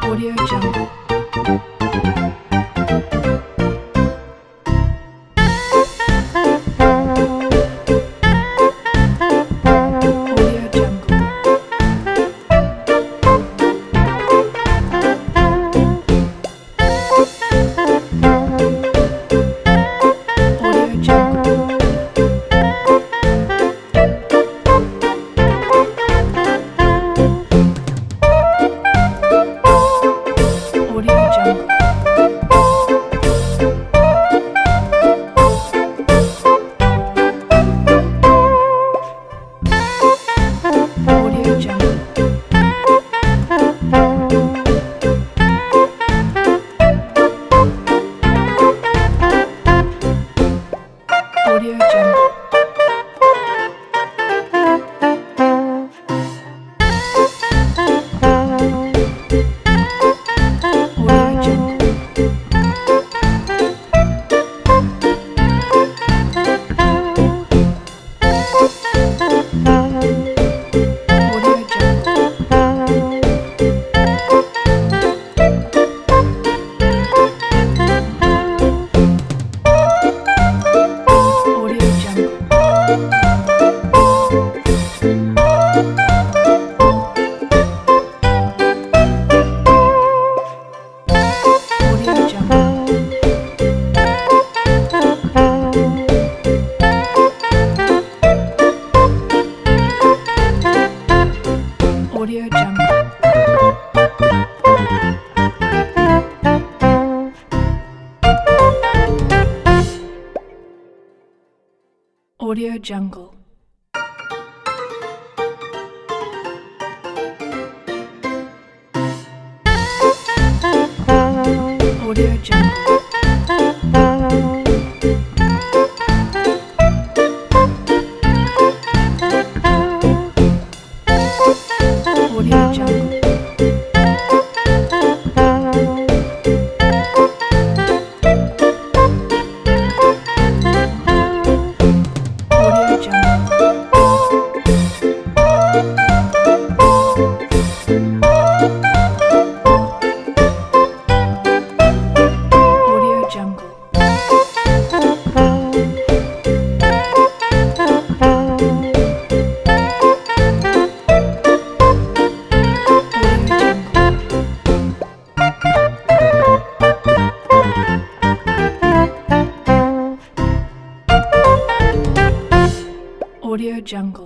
Audio Jungle. Audio Jungle. Audio Jungle. Audio Jungle. Audio Jungle. Audio Jungle. Audio Jungle. Audio Jungle. Audio Jungle. Audio Jungle. Audio Jungle. Audio Jungle. Audio Jungle. Audio Jungle. Audio Jungle. Audio Jungle. Audio Jungle.